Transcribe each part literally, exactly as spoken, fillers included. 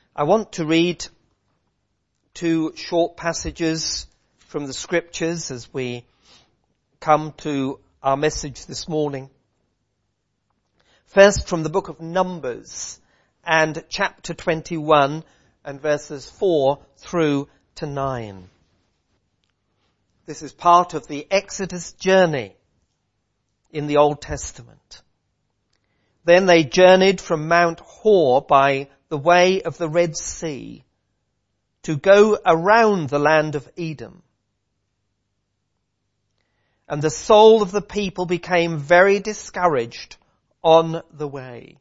I want to read two short passages from the scriptures as we come to our message this morning. First, from the book of Numbers and chapter twenty-one and verses four through to nine. This is part of the Exodus journey in the Old Testament. Then they journeyed from Mount Hor by the way of the Red Sea to go around the land of Edom. And the soul of the people became very discouraged on the way.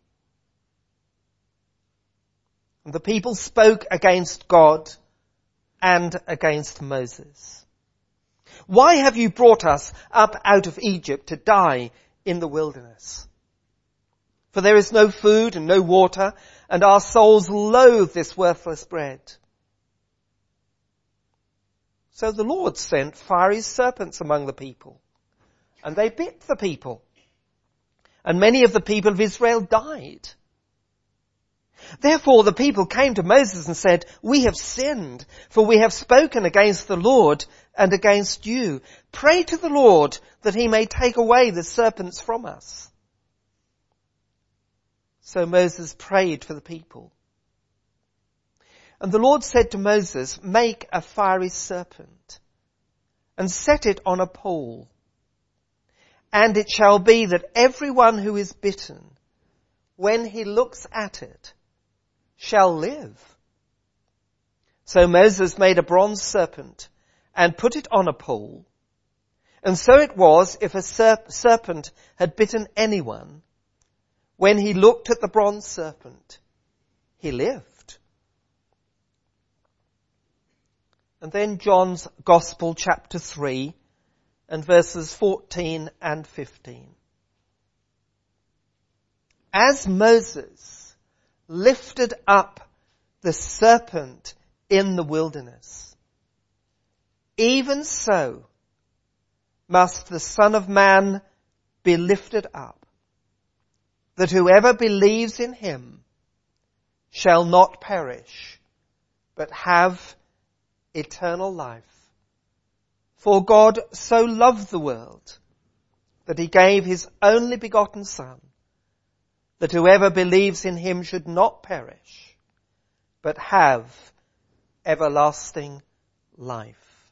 And the people spoke against God and against Moses. Why have you brought us up out of Egypt to die in the wilderness? For there is no food and no water, and our souls loathe this worthless bread. So the Lord sent fiery serpents among the people, and they bit the people. And many of the people of Israel died. Therefore the people came to Moses and said, "We have sinned, for we have spoken against the Lord and against you. Pray to the Lord that he may take away the serpents from us." So Moses prayed for the people. And the Lord said to Moses, "Make a fiery serpent and set it on a pole. And it shall be that everyone who is bitten, when he looks at it, shall live." So Moses made a bronze serpent and put it on a pole. And so it was, if a serp- serpent had bitten anyone, when he looked at the bronze serpent, he lived. And then John's Gospel, chapter three, and verses fourteen and fifteen. As Moses lifted up the serpent in the wilderness, even so must the Son of Man be lifted up, that whoever believes in him shall not perish, but have eternal life. For God so loved the world that he gave his only begotten Son, that whoever believes in him should not perish, but have everlasting life.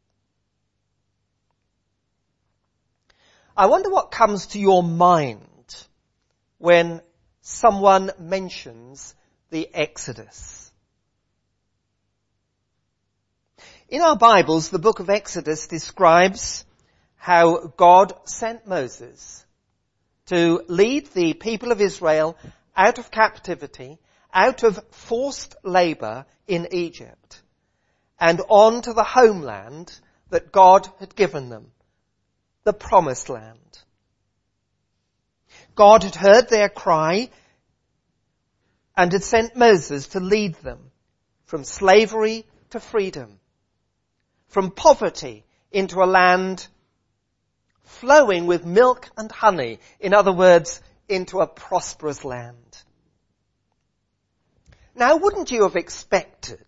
I wonder what comes to your mind when someone mentions the Exodus. In our Bibles, the book of Exodus describes how God sent Moses to lead the people of Israel out of captivity, out of forced labor in Egypt, and on to the homeland that God had given them, the Promised Land. God had heard their cry and had sent Moses to lead them from slavery to freedom, from poverty into a land flowing with milk and honey. In other words, into a prosperous land. Now, wouldn't you have expected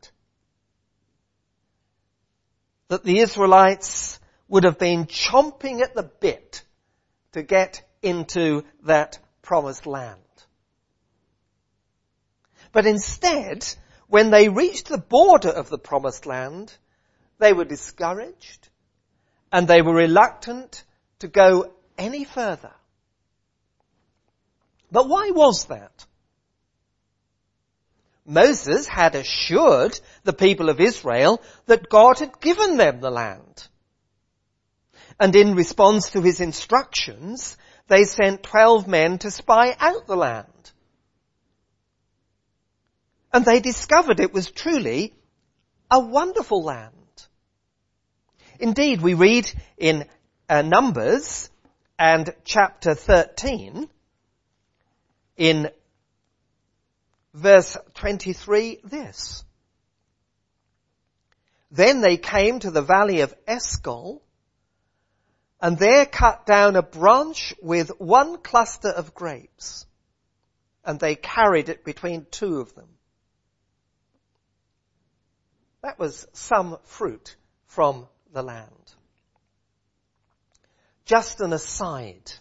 that the Israelites would have been chomping at the bit to get into that promised land? But instead, when they reached the border of the promised land, they were discouraged and they were reluctant to go any further. But why was that? Moses had assured the people of Israel that God had given them the land. And in response to his instructions, they sent twelve men to spy out the land. And they discovered it was truly a wonderful land. Indeed, we read in uh, Numbers and chapter thirteen, in verse twenty-three, this. Then they came to the valley of Eshcol, and there cut down a branch with one cluster of grapes, and they carried it between two of them. That was some fruit from the land. Just an aside.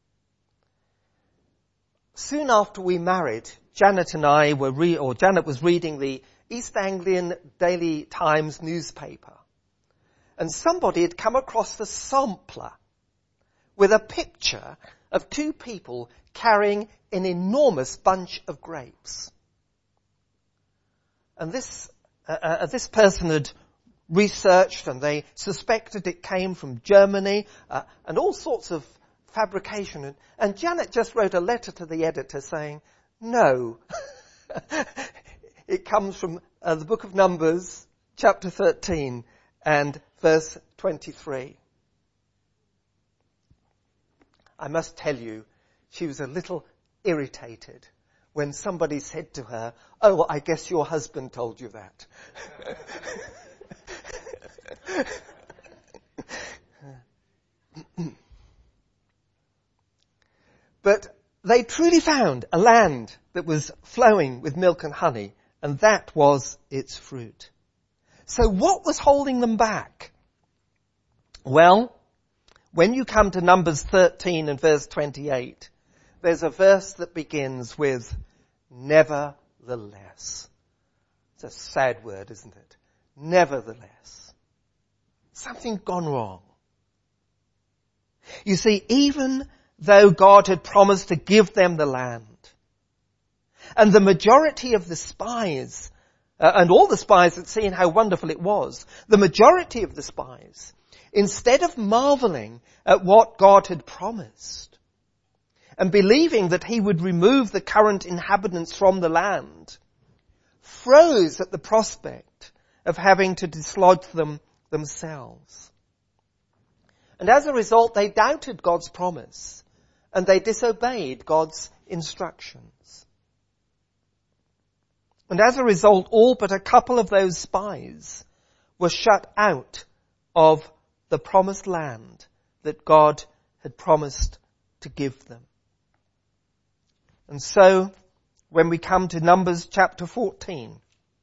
Soon after we married, Janet and I were, re- or Janet was reading the East Anglian Daily Times newspaper. And somebody had come across the sampler with a picture of two people carrying an enormous bunch of grapes. And this, uh, uh, this person had researched, and they suspected it came from Germany, uh, and all sorts of fabrication. And, and Janet just wrote a letter to the editor saying, no, it comes from uh, the book of Numbers, chapter thirteen, and verse twenty-three. I must tell you, she was a little irritated when somebody said to her, oh, well, I guess your husband told you that. But they truly found a land that was flowing with milk and honey, and that was its fruit. So what was holding them back? Well, when you come to Numbers thirteen and verse twenty-eight, there's a verse that begins with, nevertheless. It's a sad word, isn't it? Nevertheless. Something gone wrong. You see, even though God had promised to give them the land, and the majority of the spies, uh, and all the spies had seen how wonderful it was, the majority of the spies, instead of marveling at what God had promised and believing that he would remove the current inhabitants from the land, froze at the prospect of having to dislodge them themselves. And as a result, they doubted God's promise and they disobeyed God's instructions. And as a result, all but a couple of those spies were shut out of the promised land that God had promised to give them. And so, when we come to Numbers chapter fourteen,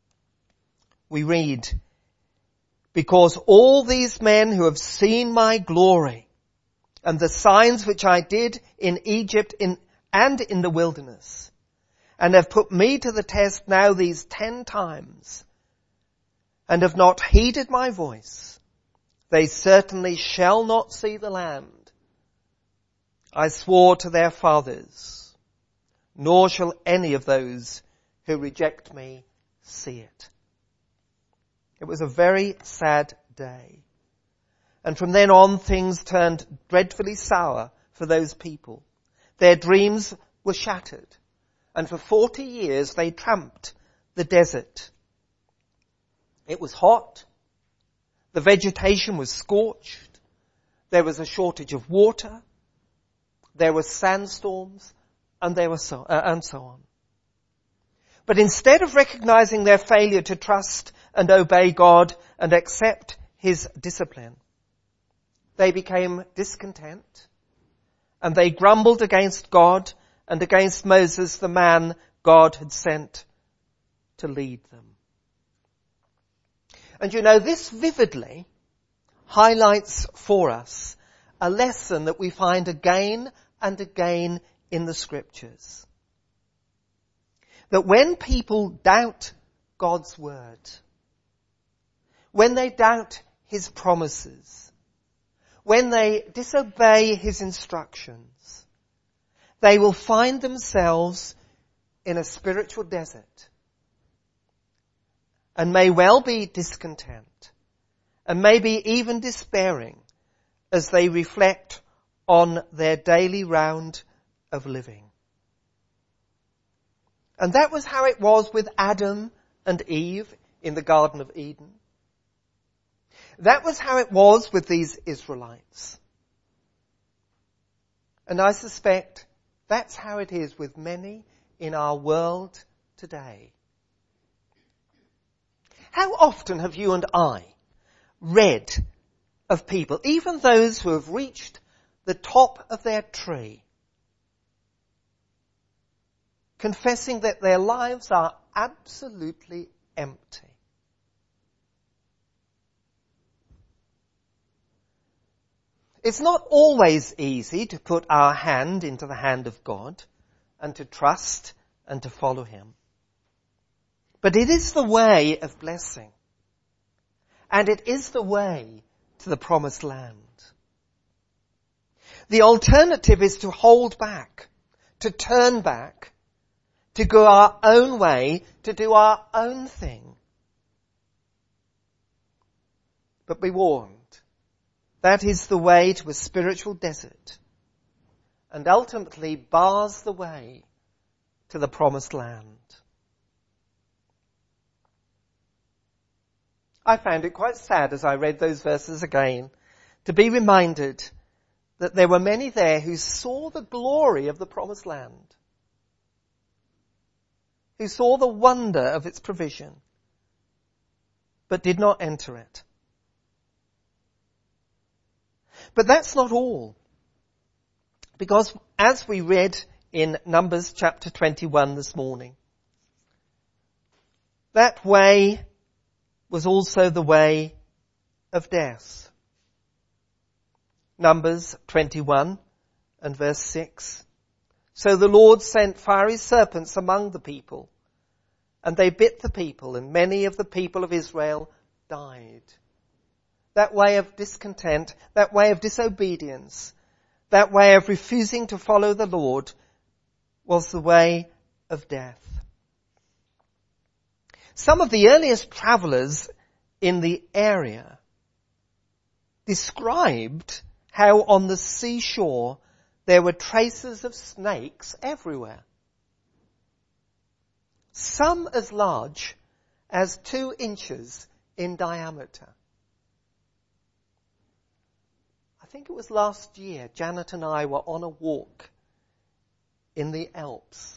we read, because all these men who have seen my glory and the signs which I did in Egypt in, and in the wilderness, and have put me to the test now these ten times, and have not heeded my voice, they certainly shall not see the land I swore to their fathers, nor shall any of those who reject me see it. It was a very sad day. And from then on, things turned dreadfully sour for those people. Their dreams were shattered. And for forty years, they tramped the desert. It was hot. The vegetation was scorched. There was a shortage of water. There were sandstorms, and there was so, uh, and so on. But instead of recognizing their failure to trust and obey God and accept his discipline, they became discontent, and they grumbled against God and against Moses, the man God had sent to lead them. And you know, this vividly highlights for us a lesson that we find again and again in the scriptures. That when people doubt God's word, when they doubt his promises, when they disobey his instructions, they will find themselves in a spiritual desert and may well be discontent and maybe even despairing as they reflect on their daily round of living. And that was how it was with Adam and Eve in the Garden of Eden. That was how it was with these Israelites. And I suspect that's how it is with many in our world today. How often have you and I read of people, even those who have reached the top of their tree, confessing that their lives are absolutely empty? It's not always easy to put our hand into the hand of God and to trust and to follow him. But it is the way of blessing. And it is the way to the promised land. The alternative is to hold back, to turn back, to go our own way, to do our own thing. But be warned, that is the way to a spiritual desert and ultimately bars the way to the promised land. I found it quite sad as I read those verses again to be reminded that there were many there who saw the glory of the promised land, who saw the wonder of its provision, but did not enter it. But that's not all. Because as we read in Numbers chapter twenty-one this morning, that way was also the way of death. Numbers twenty-one and verse six. So the Lord sent fiery serpents among the people, and they bit the people, and many of the people of Israel died. That way of discontent, that way of disobedience, that way of refusing to follow the Lord was the way of death. Some of the earliest travellers in the area described how on the seashore there were traces of snakes everywhere. Some as large as two inches in diameter. I think it was last year, Janet and I were on a walk in the Alps,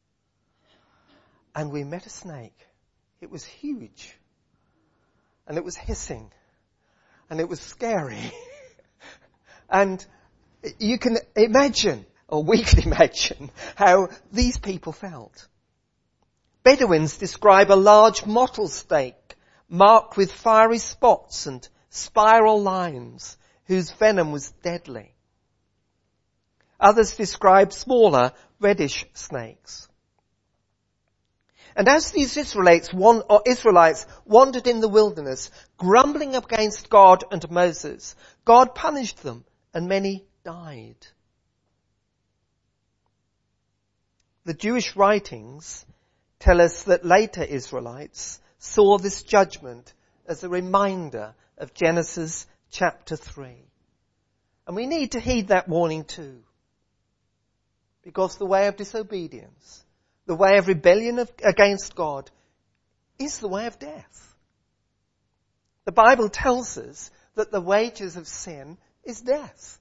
and we met a snake. It was huge, and it was hissing, and it was scary. And you can imagine, or we can imagine, how these people felt. Bedouins describe a large mottled snake marked with fiery spots and spiral lines, whose venom was deadly. Others describe smaller, reddish snakes. And as these Israelites, or Israelites wandered in the wilderness, grumbling against God and Moses, God punished them, and many died. The Jewish writings tell us that later Israelites saw this judgment as a reminder of Genesis chapter three. And we need to heed that warning too. Because the way of disobedience, the way of rebellion of, against God, is the way of death. The Bible tells us that the wages of sin is death.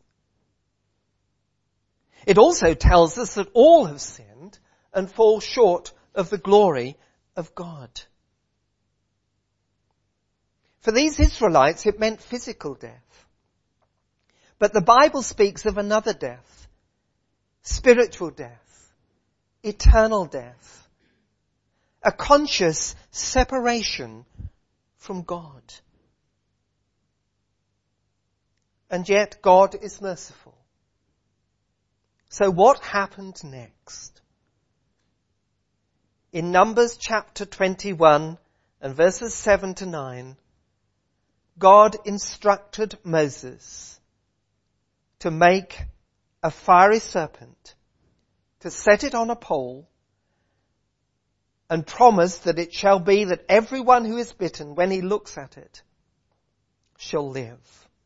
It also tells us that all have sinned and fall short of the glory of God. For these Israelites, it meant physical death. But the Bible speaks of another death, spiritual death, eternal death, a conscious separation from God. And yet God is merciful. So what happened next? In Numbers chapter twenty-one and verses seven to nine, God instructed Moses to make a fiery serpent, to set it on a pole, and promise that it shall be that everyone who is bitten, when he looks at it, shall live.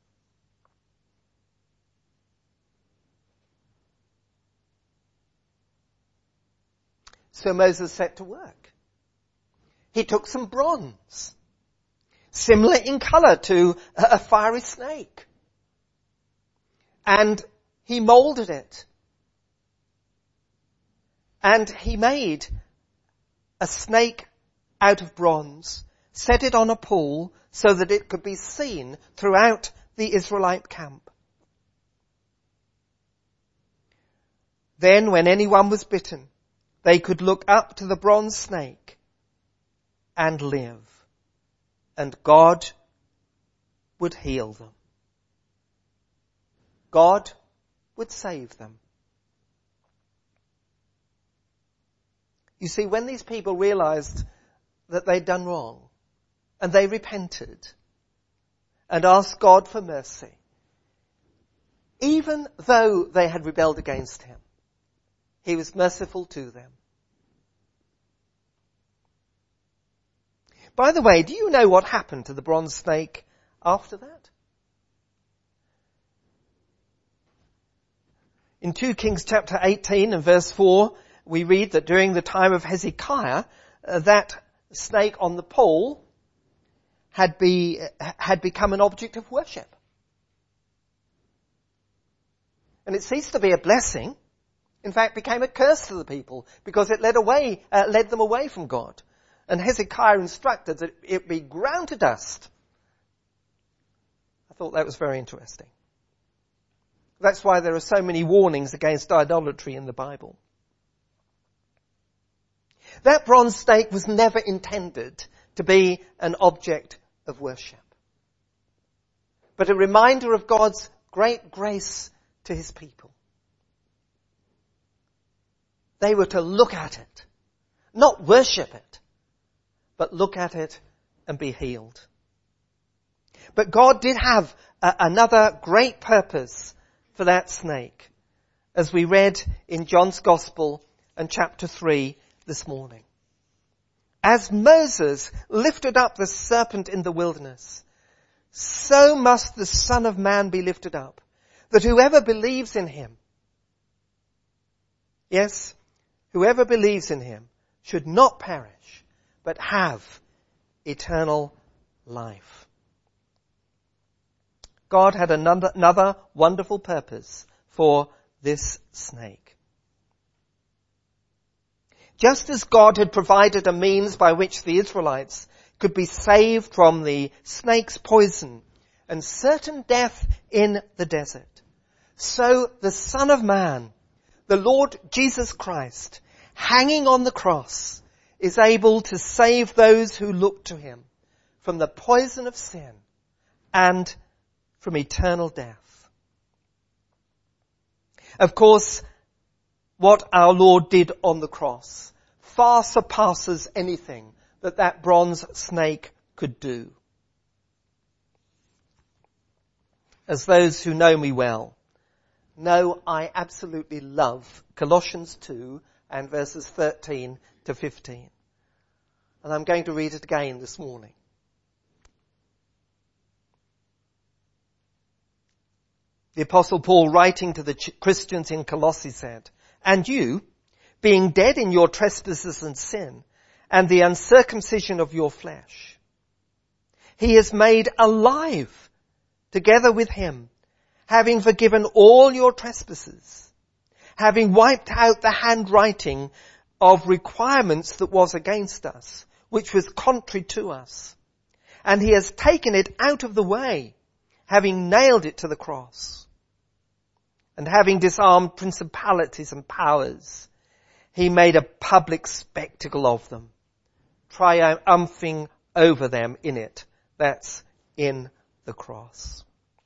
So Moses set to work. He took some bronze, similar in colour to a fiery snake, and he moulded it. And he made a snake out of bronze, set it on a pole so that it could be seen throughout the Israelite camp. Then when anyone was bitten, they could look up to the bronze snake and live, and God would heal them. God would save them. You see, when these people realized that they'd done wrong, and they repented and asked God for mercy, even though they had rebelled against him, he was merciful to them. By the way, do you know what happened to the bronze snake after that? In Second Kings chapter eighteen and verse four, we read that during the time of Hezekiah, uh, that snake on the pole had be, had become an object of worship. And it ceased to be a blessing. In fact, became a curse to the people because it led away, uh, led them away from God. And Hezekiah instructed that it be ground to dust. I thought that was very interesting. That's why there are so many warnings against idolatry in the Bible. That bronze snake was never intended to be an object of worship, but a reminder of God's great grace to his people. They were to look at it, not worship it, but look at it and be healed. But God did have a, another great purpose for that snake, as we read in John's Gospel and chapter three this morning. As Moses lifted up the serpent in the wilderness, so must the Son of Man be lifted up, that whoever believes in him, yes, whoever believes in him should not perish, but have eternal life. God had another, another wonderful purpose for this snake. Just as God had provided a means by which the Israelites could be saved from the snake's poison and certain death in the desert, so the Son of Man, the Lord Jesus Christ, hanging on the cross, is able to save those who look to him from the poison of sin and from eternal death. Of course, what our Lord did on the cross far surpasses anything that that bronze snake could do. As those who know me well know, I absolutely love Colossians two and verses thirteen to fifteen. And I'm going to read it again this morning. The Apostle Paul, writing to the Christians in Colossae, said, "And you, being dead in your trespasses and sin, and the uncircumcision of your flesh, he is made alive together with him, having forgiven all your trespasses, having wiped out the handwriting of requirements that was against us, which was contrary to us. And he has taken it out of the way, having nailed it to the cross. And having disarmed principalities and powers, he made a public spectacle of them, triumphing over them in it." That's in the cross.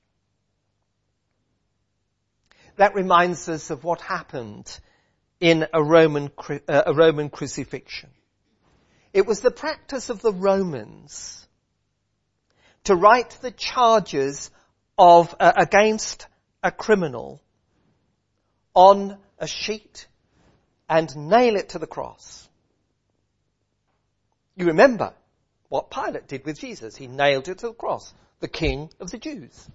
That reminds us of what happened in a Roman, uh, a Roman crucifixion. It was the practice of the Romans to write the charges of uh, against a criminal on a sheet and nail it to the cross. You remember what Pilate did with Jesus. He nailed it to the cross, the King of the Jews.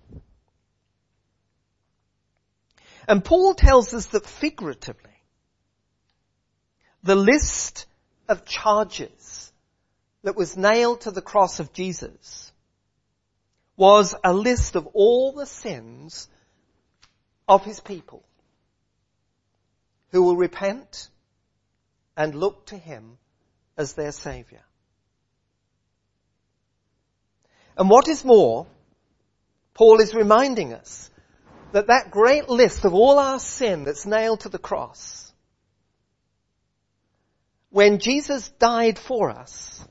And Paul tells us that figuratively, the list of charges that was nailed to the cross of Jesus was a list of all the sins of his people who will repent and look to him as their Saviour. And what is more, Paul is reminding us that that great list of all our sin that's nailed to the cross, when Jesus died for us,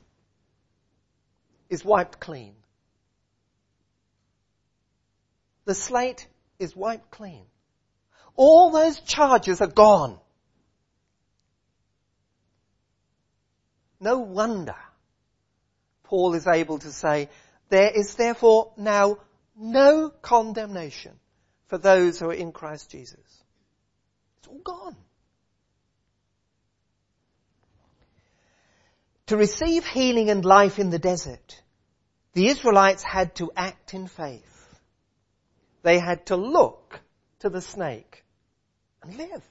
is wiped clean. The slate is wiped clean. All those charges are gone. No wonder Paul is able to say, there is therefore now no condemnation for those who are in Christ Jesus. It's all gone. To receive healing and life in the desert, the Israelites had to act in faith. They had to look to the snake and live.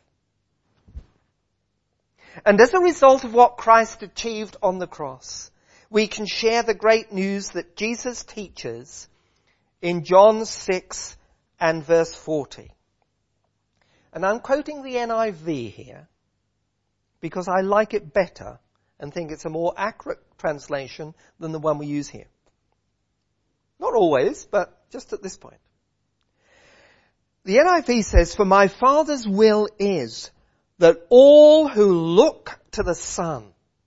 And as a result of what Christ achieved on the cross, we can share the great news that Jesus teaches in John six and verse forty. And I'm quoting the N I V here because I like it better and think it's a more accurate translation than the one we use here. Not always, but just at this point. The N I V says, "For my Father's will is that all who look to the Son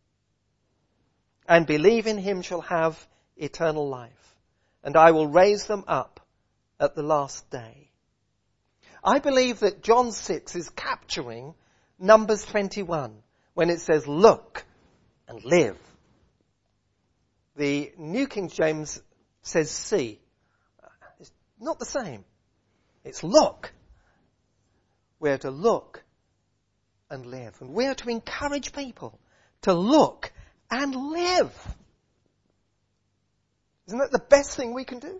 and believe in him shall have eternal life, and I will raise them up at the last day." I believe that John six is capturing Numbers twenty-one when it says, "Look and live." The New King James says, "See." It's not the same. It's look. We're to look and live. And we're to encourage people to look and live. Isn't that the best thing we can do?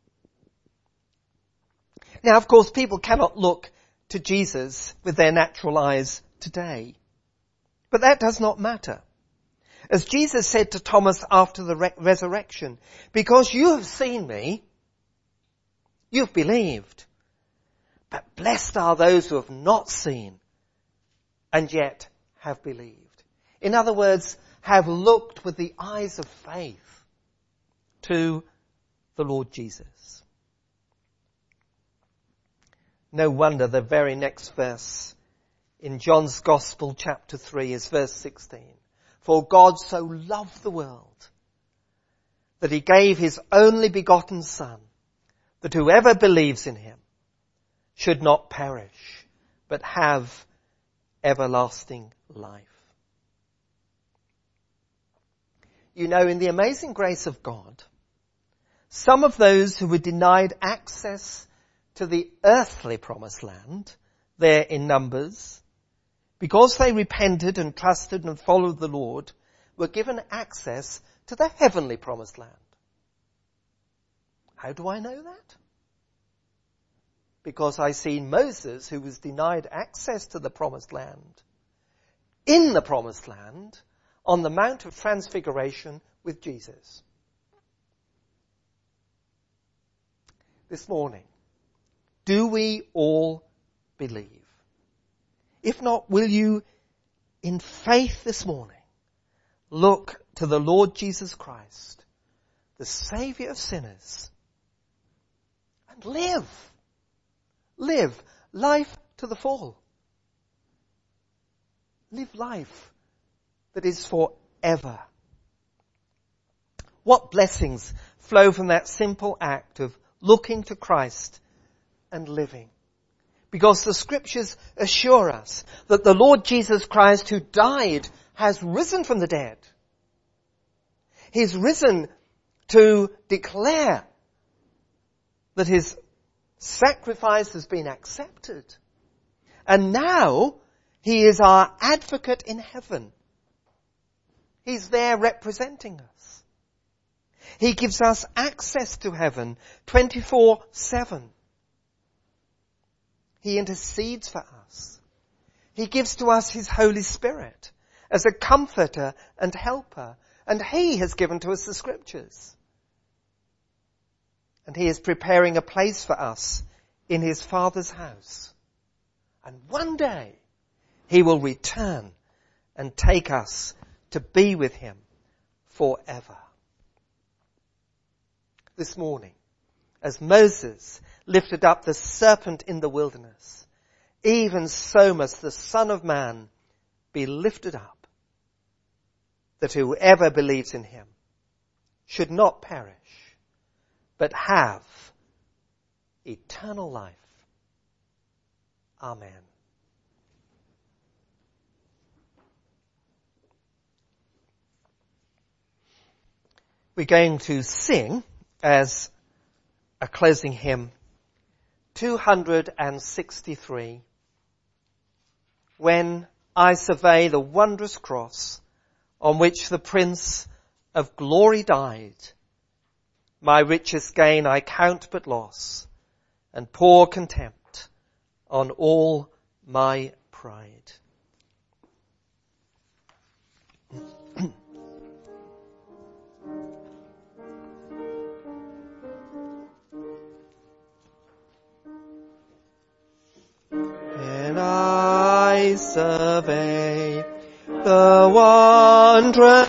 Now, of course, people cannot look to Jesus with their natural eyes today. But that does not matter. As Jesus said to Thomas after the re- resurrection, "Because you have seen me, you've believed. But blessed are those who have not seen and yet have believed." In other words, have looked with the eyes of faith to the Lord Jesus. No wonder the very next verse in John's Gospel chapter three is verse sixteen. "For God so loved the world that he gave his only begotten Son, that whoever believes in him should not perish, but have everlasting life." You know, in the amazing grace of God, some of those who were denied access to the earthly promised land, there in Numbers, because they repented and trusted and followed the Lord, were given access to the heavenly promised land. How do I know that? Because I see Moses, who was denied access to the promised land, in the promised land, on the Mount of Transfiguration with Jesus. This morning, do we all believe? If not, will you, in faith this morning, look to the Lord Jesus Christ, the Saviour of sinners, and live? Live life to the full. Live life that is forever. What blessings flow from that simple act of looking to Christ and living. Because the scriptures assure us that the Lord Jesus Christ, who died, has risen from the dead. He's risen to declare that his sacrifice has been accepted. And now he is our advocate in heaven. He's there representing us. He gives us access to heaven twenty-four seven. He intercedes for us. He gives to us his Holy Spirit as a comforter and helper. And he has given to us the scriptures. And he is preparing a place for us in his Father's house. And one day he will return and take us to be with him forever. This morning, as Moses lifted up the serpent in the wilderness, even so must the Son of Man be lifted up, that whoever believes in him should not perish, but have eternal life. Amen. We're going to sing as a closing hymn, two hundred sixty-three. When I survey the wondrous cross on which the Prince of Glory died, my richest gain I count but loss, and pour contempt on all my pride. When I survey the wondrous